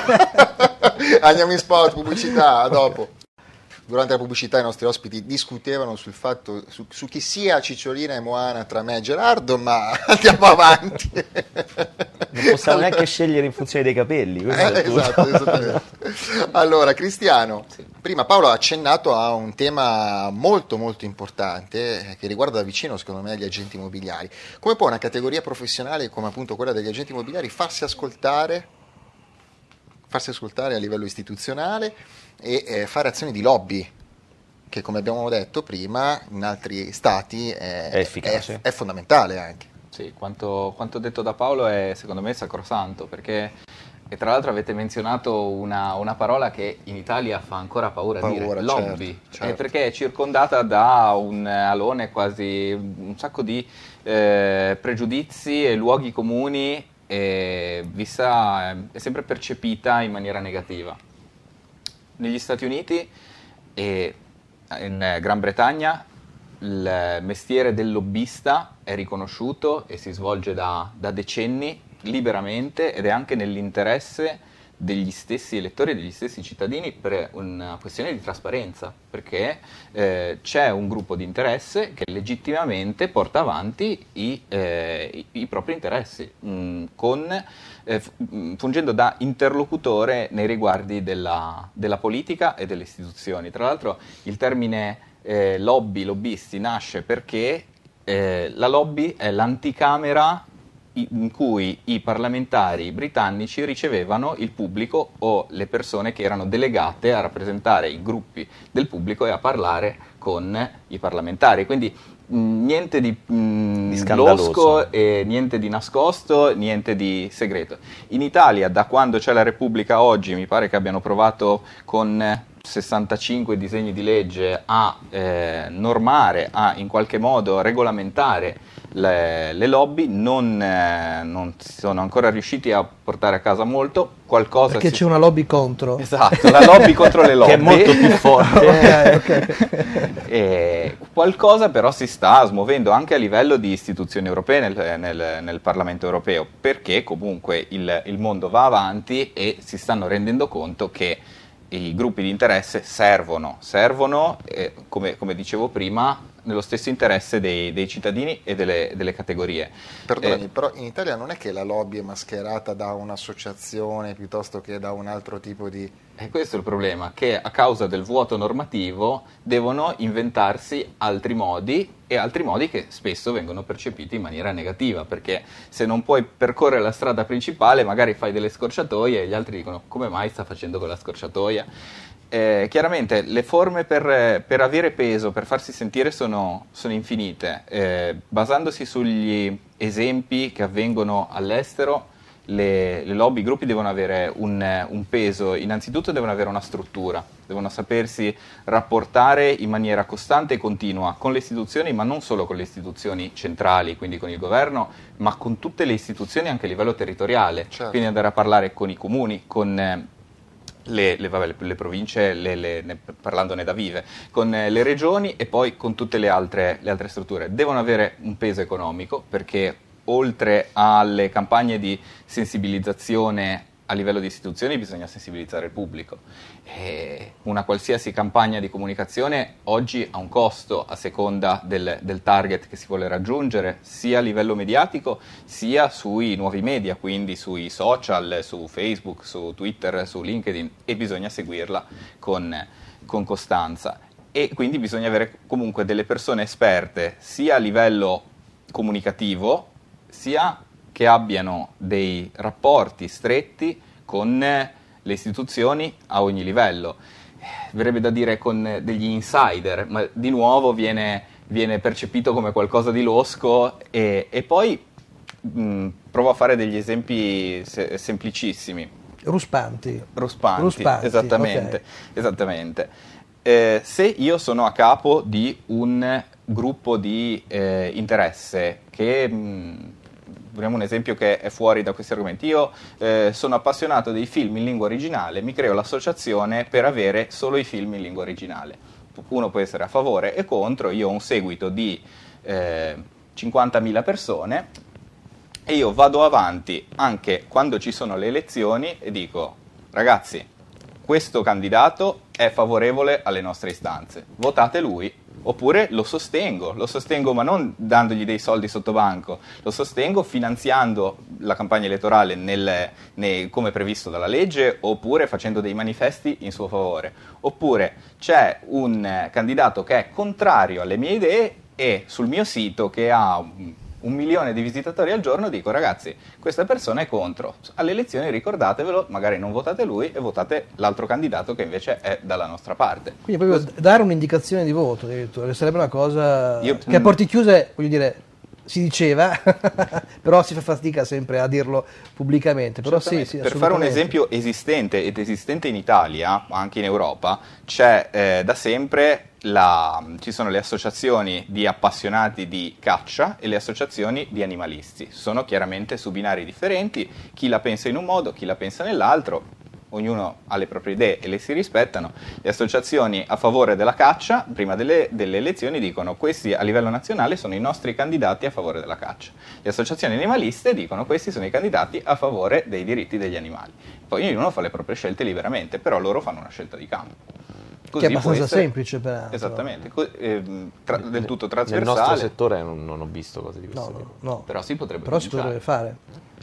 Andiamo in spot, pubblicità, a dopo. Durante la pubblicità i nostri ospiti discutevano sul fatto su chi sia Cicciolina e Moana tra me e Gerardo, ma andiamo avanti. Non possiamo neanche scegliere in funzione dei capelli. Questo è il punto. Esatto, esattamente. Allora, Cristiano, prima Paolo ha accennato a un tema molto molto importante che riguarda da vicino, secondo me, gli agenti immobiliari. Come può una categoria professionale come appunto quella degli agenti immobiliari farsi ascoltare a livello istituzionale e fare azioni di lobby, che come abbiamo detto prima in altri stati è efficace, è fondamentale anche. Sì, quanto detto da Paolo è secondo me sacrosanto, perché, e tra l'altro avete menzionato una parola che in Italia fa ancora paura dire, lobby, certo. Perché è circondata da un alone, quasi un sacco di pregiudizi e luoghi comuni, e è sempre percepita in maniera negativa. Negli Stati Uniti e in Gran Bretagna il mestiere del lobbista è riconosciuto e si svolge da decenni liberamente, ed è anche nell'interesse degli stessi elettori e degli stessi cittadini, per una questione di trasparenza, perché c'è un gruppo di interesse che legittimamente porta avanti i propri interessi, fungendo da interlocutore nei riguardi della politica e delle istituzioni. Tra l'altro il termine lobbisti nasce perché la lobby è l'anticamera in cui i parlamentari britannici ricevevano il pubblico o le persone che erano delegate a rappresentare i gruppi del pubblico e a parlare con i parlamentari. Quindi niente di losco e niente di nascosto, niente di segreto. In Italia, da quando c'è la Repubblica oggi, mi pare che abbiano provato con 65 disegni di legge a normare, a in qualche modo regolamentare le lobby, non sono ancora riusciti a portare a casa molto. Qualcosa perché c'è una lobby contro. Esatto, la lobby contro le lobby. Che è molto più forte. E qualcosa però si sta smuovendo anche a livello di istituzioni europee nel Parlamento europeo, perché comunque il mondo va avanti e si stanno rendendo conto che i gruppi di interesse servono come dicevo prima, nello stesso interesse dei cittadini e delle categorie. Perdonami, però in Italia non è che la lobby è mascherata da un'associazione piuttosto che da un altro tipo di... E questo è il problema, che a causa del vuoto normativo devono inventarsi altri modi che spesso vengono percepiti in maniera negativa, perché se non puoi percorrere la strada principale magari fai delle scorciatoie e gli altri dicono come mai sta facendo quella scorciatoia. Chiaramente le forme per avere peso, per farsi sentire sono infinite. Basandosi sugli esempi che avvengono all'estero, le lobby, i gruppi devono avere un peso, innanzitutto devono avere una struttura, devono sapersi rapportare in maniera costante e continua con le istituzioni, ma non solo con le istituzioni centrali, quindi con il governo, ma con tutte le istituzioni anche a livello territoriale, certo. Quindi andare a parlare con i comuni, con le province, parlandone da vive, con le regioni e poi con tutte le altre strutture. Devono avere un peso economico, perché oltre alle campagne di sensibilizzazione a livello di istituzioni bisogna sensibilizzare il pubblico. E una qualsiasi campagna di comunicazione oggi ha un costo a seconda del target che si vuole raggiungere, sia a livello mediatico sia sui nuovi media, quindi sui social, su Facebook, su Twitter, su LinkedIn, e bisogna seguirla con costanza. E quindi bisogna avere comunque delle persone esperte sia a livello comunicativo, sia che abbiano dei rapporti stretti con le istituzioni a ogni livello. Verrebbe da dire con degli insider, ma di nuovo viene percepito come qualcosa di losco, e poi provo a fare degli esempi semplicissimi. Ruspanti, esattamente. Okay. Esattamente. Se io sono a capo di un gruppo di interesse che... Prendiamo un esempio che è fuori da questi argomenti. Io sono appassionato dei film in lingua originale, mi creo l'associazione per avere solo i film in lingua originale. Uno può essere a favore e contro, io ho un seguito di 50.000 persone e io vado avanti anche quando ci sono le elezioni e dico: ragazzi, questo candidato è favorevole alle nostre istanze, votate lui. Oppure lo sostengo, ma non dandogli dei soldi sotto banco, lo sostengo finanziando la campagna elettorale come previsto dalla legge, oppure facendo dei manifesti in suo favore. Oppure c'è un candidato che è contrario alle mie idee e sul mio sito, che ha 1 milione di visitatori al giorno, dico: ragazzi, questa persona è contro, alle elezioni ricordatevelo, magari non votate lui e votate l'altro candidato che invece è dalla nostra parte. Quindi proprio dare un'indicazione di voto, addirittura, che sarebbe una cosa che a porte chiuse, voglio dire, si diceva, però si fa fatica sempre a dirlo pubblicamente. Però sì, per fare un esempio esistente in Italia, anche in Europa, c'è da sempre ci sono le associazioni di appassionati di caccia e le associazioni di animalisti. Sono chiaramente su binari differenti, chi la pensa in un modo, chi la pensa nell'altro. Ognuno ha le proprie idee e le si rispettano. Le associazioni a favore della caccia, prima delle elezioni, dicono: questi a livello nazionale sono i nostri candidati a favore della caccia. Le associazioni animaliste dicono: questi sono i candidati a favore dei diritti degli animali. Poi ognuno fa le proprie scelte liberamente, però loro fanno una scelta di campo. Così che è abbastanza semplice, peraltro. Esattamente, del tutto trasversale. Nel nostro settore non ho visto cose di questo tipo. No. Però si potrebbe fare.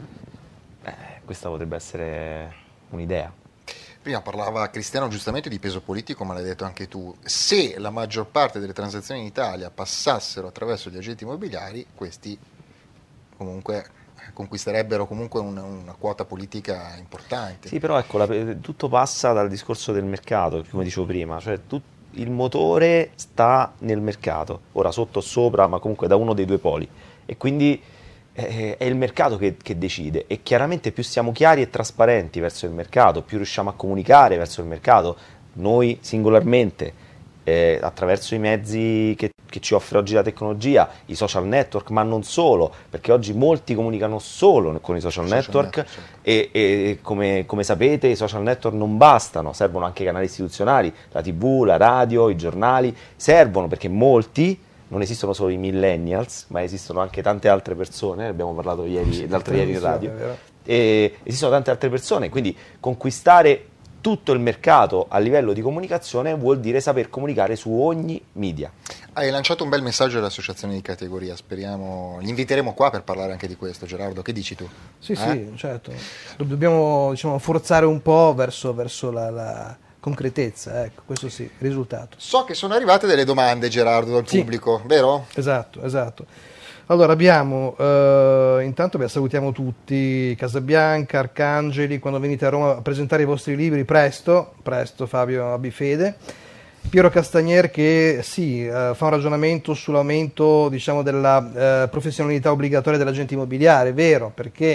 Questa potrebbe essere un'idea. Prima parlava Cristiano giustamente di peso politico, ma l'hai detto anche tu. Se la maggior parte delle transazioni in Italia passassero attraverso gli agenti immobiliari, questi comunque conquisterebbero comunque una quota politica importante. Sì, però ecco, tutto passa dal discorso del mercato, come dicevo prima, cioè il motore sta nel mercato, ora sotto o sopra, ma comunque da uno dei due poli, e quindi è il mercato che decide, e chiaramente più siamo chiari e trasparenti verso il mercato, più riusciamo a comunicare verso il mercato, noi singolarmente, attraverso i mezzi che ci offre oggi la tecnologia, i social network, ma non solo, perché oggi molti comunicano solo con i social network, certo. e come sapete i social network non bastano, servono anche i canali istituzionali, la TV, la radio, i giornali, servono perché molti, non esistono solo i millennials, ma esistono anche tante altre persone, abbiamo parlato l'altro ieri in radio, e esistono tante altre persone, quindi conquistare tutto il mercato a livello di comunicazione vuol dire saper comunicare su ogni media. Hai lanciato un bel messaggio alle associazioni di categoria, speriamo, li inviteremo qua per parlare anche di questo. Gerardo, che dici tu? Sì, certo, dobbiamo forzare un po' verso la concretezza, ecco, questo sì, risultato. So che sono arrivate delle domande, Gerardo, dal pubblico, vero? Esatto. Allora abbiamo, intanto salutiamo tutti, Casabianca, Arcangeli, quando venite a Roma a presentare i vostri libri, presto Fabio, abbi fede. Piero Castagnier che fa un ragionamento sull'aumento, diciamo, della professionalità obbligatoria dell'agente immobiliare, vero, perché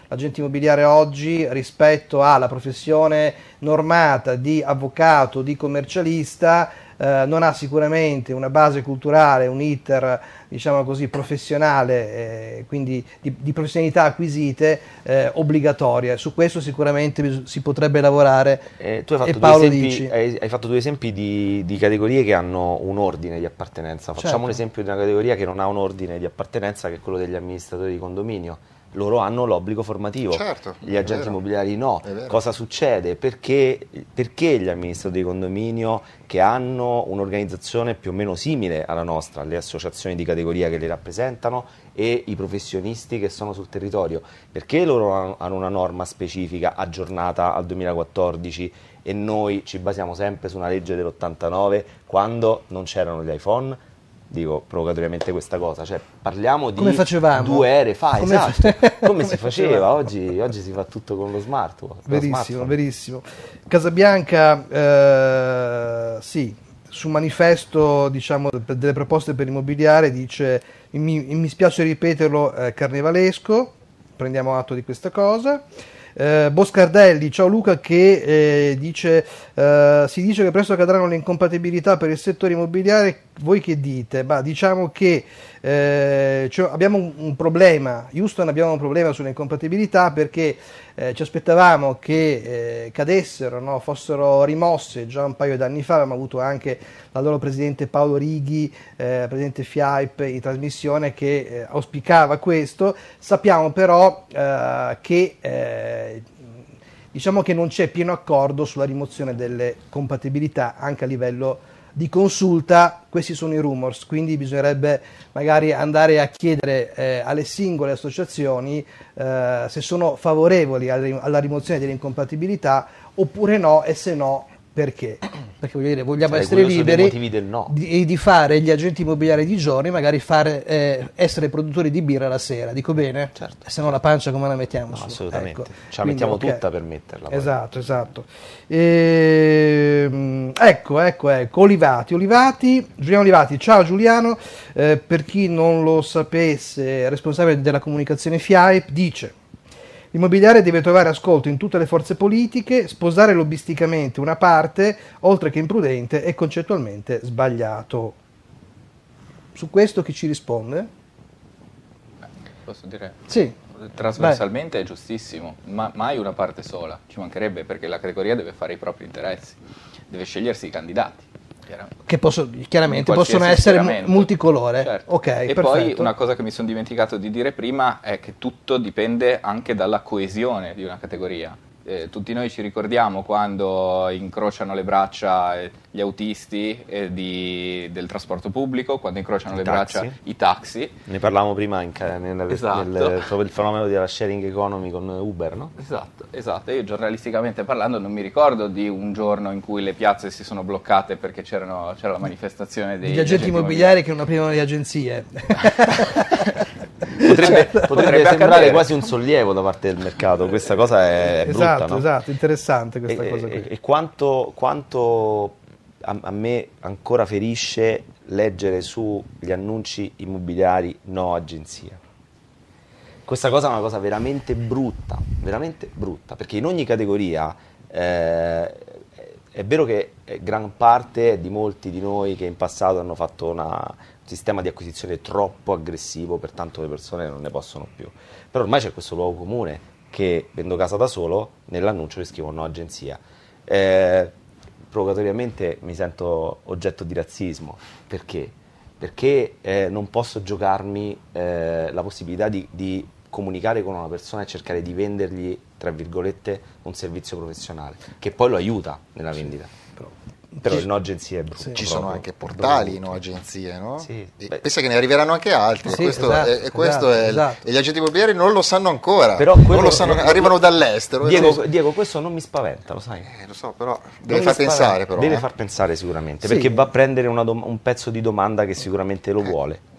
l'agente immobiliare oggi rispetto alla professione normata di avvocato, di commercialista, non ha sicuramente una base culturale, un iter, diciamo così, professionale, quindi di professionalità acquisite obbligatorie. Su questo sicuramente si potrebbe lavorare. Tu hai fatto, Paolo hai fatto due esempi di categorie che hanno un ordine di appartenenza. Facciamo Certo. un esempio di una categoria che non ha un ordine di appartenenza, che è quello degli amministratori di condominio. Loro hanno l'obbligo formativo, Certo, gli agenti immobiliari no. È vero. Cosa succede? Perché gli amministratori di condominio, che hanno un'organizzazione più o meno simile alla nostra, le associazioni di categoria che li rappresentano e i professionisti che sono sul territorio, perché loro hanno una norma specifica aggiornata al 2014 e noi ci basiamo sempre su una legge dell'89 quando non c'erano gli iPhone? Dico provocatoriamente questa cosa, cioè parliamo di Come facevamo? 2 ere fa, Come esatto, fa- come si faceva, oggi si fa tutto con lo smartphone. Verissimo, verissimo. Casabianca, sì, sul manifesto, diciamo, delle proposte per l'immobiliare dice, mi spiace ripeterlo, carnevalesco, prendiamo atto di questa cosa. Boscardelli, ciao Luca, che dice si dice che presto cadranno le incompatibilità per il settore immobiliare, voi che dite? Diciamo che abbiamo un problema, Houston abbiamo un problema sulle incompatibilità perché ci aspettavamo che cadessero, no? Fossero rimosse già un paio d'anni fa. Abbiamo avuto anche l'allora presidente Paolo Righi, presidente FIAIP, in trasmissione, che auspicava questo. Sappiamo però che diciamo che non c'è pieno accordo sulla rimozione delle compatibilità anche a livello di consulta. Questi sono i rumors, quindi bisognerebbe magari andare a chiedere alle singole associazioni se sono favorevoli alla rimozione delle incompatibilità oppure no, e se no perché. Perché voglio dire, vogliamo essere liberi motivi del no. di fare gli agenti immobiliari di giorno e magari essere produttori di birra la sera, dico bene? Certo. Se no la pancia come la mettiamo? No, su? assolutamente, Ecco. ce la mettiamo tutta per metterla. Poi. Esatto. Ecco, Giuliano Olivati, ciao Giuliano, per chi non lo sapesse, responsabile della comunicazione FIAIP, dice: l'immobiliare deve trovare ascolto in tutte le forze politiche, sposare lobbisticamente una parte, oltre che imprudente, è concettualmente sbagliato. Su questo chi ci risponde? Posso dire? Sì. Trasversalmente è giustissimo, ma mai una parte sola, ci mancherebbe, perché la categoria deve fare i propri interessi, deve scegliersi i candidati. Che chiaramente possono essere multicolore. Certo. Okay, e perfetto. poi una cosa che mi sono dimenticato di dire prima è che tutto dipende anche dalla coesione di una categoria. Tutti noi ci ricordiamo quando incrociano le braccia gli autisti del trasporto pubblico, quando incrociano le braccia i taxi. Ne parlavamo prima Esatto. proprio il fenomeno della sharing economy con Uber, no? Esatto. Io giornalisticamente parlando non mi ricordo di un giorno in cui le piazze si sono bloccate perché c'era la manifestazione degli agenti immobiliari che non aprivano le agenzie. Potrebbe sembrare quasi un sollievo da parte del mercato, questa cosa è brutta, no? Esatto, interessante questa cosa qui. E quanto a me ancora ferisce leggere sugli annunci immobiliari no agenzia. Questa cosa è una cosa veramente brutta, perché in ogni categoria è vero che gran parte di molti di noi che in passato hanno fatto un sistema di acquisizione troppo aggressivo, pertanto le persone non ne possono più. Però ormai c'è questo luogo comune che, vendo casa da solo, nell'annuncio le scrivo no agenzia. Provocatoriamente mi sento oggetto di razzismo. Perché? Perché non posso giocarmi la possibilità di comunicare con una persona e cercare di vendergli, tra virgolette, un servizio professionale, che poi lo aiuta nella vendita. Però il no agenzie è brutto. Sì. Ci sono anche portali no agenzie, no? Sì. Pensa che ne arriveranno anche altri. Sì, Esatto. E gli agenti immobiliari non lo sanno ancora. Però non lo sanno, arrivano dall'estero. Diego, questo non mi spaventa, lo sai. Lo so, però deve far pensare. Però, deve far pensare sicuramente, Sì. perché va a prendere un pezzo di domanda che sicuramente lo vuole.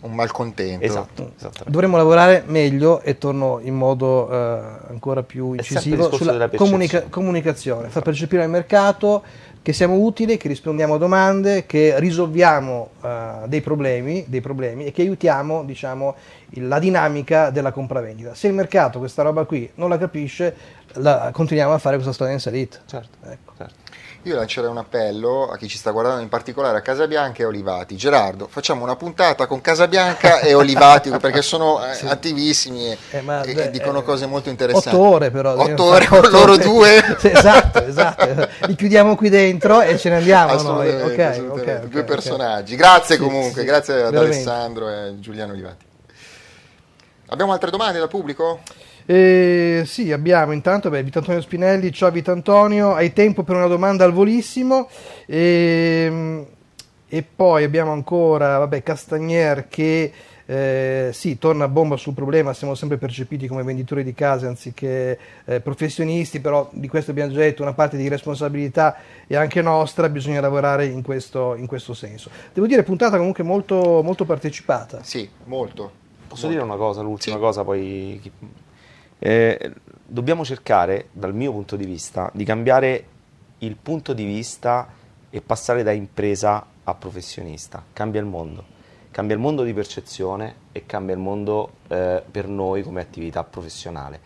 un malcontento. Esatto, esattamente. Dovremmo lavorare meglio, e torno in modo ancora più È sempre il incisivo, discorso sulla della percezione. comunicazione, far percepire al mercato che siamo utili, che rispondiamo a domande, che risolviamo dei problemi e che aiutiamo, diciamo, la dinamica della compravendita. Se il mercato questa roba qui non la capisce, continuiamo a fare questa storia in salita. Certo, Ecco. certo. Io lancerei un appello a chi ci sta guardando, in particolare a Casabianca e Olivati. Gerardo, facciamo una puntata con Casabianca e Olivati perché sono attivissimi e dicono cose molto interessanti. 8 ore però. 8 ore con loro due? Sì, esatto. Li chiudiamo qui dentro e ce ne andiamo noi. Assolutamente, Ok, assolutamente. ok, Due ok. personaggi. Grazie comunque, sì, grazie ad veramente. Alessandro e Giuliano Olivati. Abbiamo altre domande dal pubblico? Sì, abbiamo intanto Vitantonio Spinelli. Ciao Vitantonio, hai tempo per una domanda al volissimo? E poi abbiamo ancora Castagnier che sì, torna a bomba sul problema, siamo sempre percepiti come venditori di case anziché professionisti, però di questo abbiamo già detto, una parte di responsabilità è anche nostra, bisogna lavorare in questo senso. Devo dire, puntata comunque molto, molto partecipata. Sì, molto. Posso dire una cosa, l'ultima Sì. cosa, poi dobbiamo cercare, dal mio punto di vista, di cambiare il punto di vista e passare da impresa a professionista. Cambia il mondo di percezione e cambia il mondo per noi come attività professionale.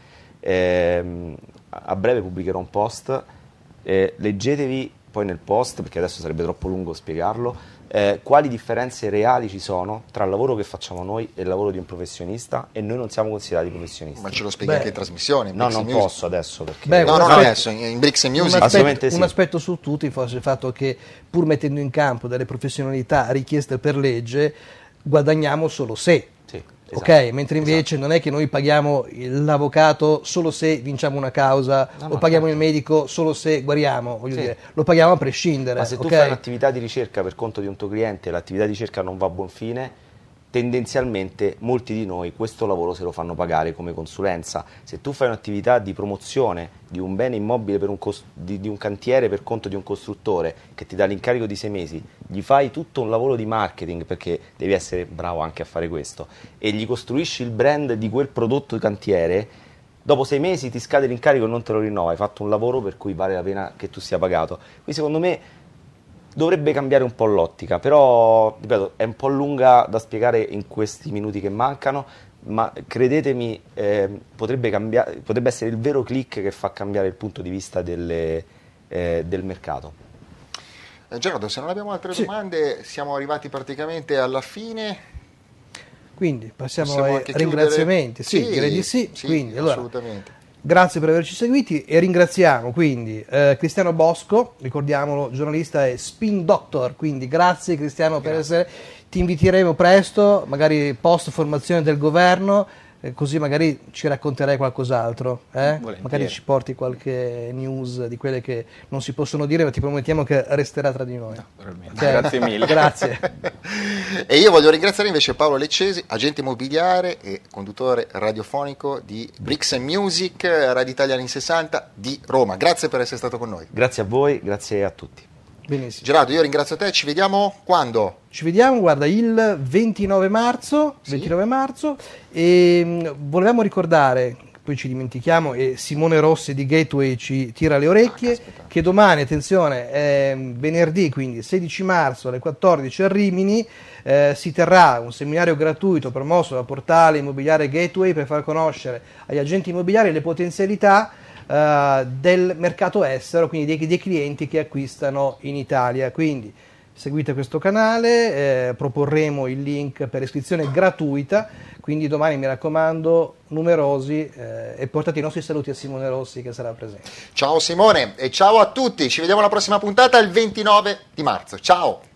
A breve pubblicherò un post, leggetevi poi nel post, perché adesso sarebbe troppo lungo spiegarlo, quali differenze reali ci sono tra il lavoro che facciamo noi e il lavoro di un professionista, e noi non siamo considerati professionisti. Ma ce lo spieghi anche in trasmissione? in No, Bricks non and Music? posso adesso perché No, un non aspetto- adesso, in Bricks and Music. Assolutamente sì. Un aspetto su tutti, forse il fatto che pur mettendo in campo delle professionalità richieste per legge, guadagniamo solo se. sì, Ok, esatto, mentre invece non è che noi paghiamo l'avvocato solo se vinciamo una causa, o paghiamo il medico solo se guariamo, voglio Sì. dire, lo paghiamo a prescindere. Ma se tu ok? fai un'attività di ricerca per conto di un tuo cliente e l'attività di ricerca non va a buon fine, tendenzialmente molti di noi questo lavoro se lo fanno pagare come consulenza. Se tu fai un'attività di promozione di un bene immobile per di un cantiere per conto di un costruttore che ti dà l'incarico di 6 mesi, gli fai tutto un lavoro di marketing, perché devi essere bravo anche a fare questo, e gli costruisci il brand di quel prodotto di cantiere, dopo 6 mesi ti scade l'incarico e non te lo rinnova, hai fatto un lavoro per cui vale la pena che tu sia pagato. Quindi secondo me dovrebbe cambiare un po' l'ottica, però ripeto, è un po' lunga da spiegare in questi minuti che mancano, ma credetemi, potrebbe essere il vero click che fa cambiare il punto di vista del mercato. Gerardo, se non abbiamo altre Sì. domande, siamo arrivati praticamente alla fine. Quindi passiamo Possiamo ai anche ringraziamenti. chiudere? Sì, direi di sì. Quindi, allora, assolutamente. grazie per averci seguiti e ringraziamo quindi Cristiano Bosco, ricordiamolo, giornalista e spin doctor, quindi grazie Cristiano per essere, ti inviteremo presto, magari post formazione del governo, così magari ci racconterai qualcos'altro, Volentieri. magari ci porti qualche news di quelle che non si possono dire, ma ti promettiamo che resterà tra di noi. Naturalmente. Ok? Grazie mille. Grazie. E io voglio ringraziare invece Paolo Leccesi, agente immobiliare e conduttore radiofonico di Bricks and Music, Radio Italiana in 60 di Roma. Grazie per essere stato con noi. Grazie a voi, grazie a tutti. Benissimo. Gerardo, io ringrazio te, ci vediamo quando? Ci vediamo, guarda, il 29 marzo, Sì. 29 marzo, e volevamo ricordare, poi ci dimentichiamo e Simone Rossi di Gateway ci tira le orecchie, caspita. che domani, attenzione, è venerdì, quindi 16 marzo alle 14 a Rimini, si terrà un seminario gratuito promosso dal portale immobiliare Gateway per far conoscere agli agenti immobiliari le potenzialità del mercato estero, quindi dei clienti che acquistano in Italia. Quindi seguite questo canale, proporremo il link per iscrizione gratuita, quindi domani mi raccomando numerosi, e portate i nostri saluti a Simone Rossi che sarà presente. Ciao Simone e ciao a tutti, ci vediamo alla prossima puntata il 29 di marzo. Ciao!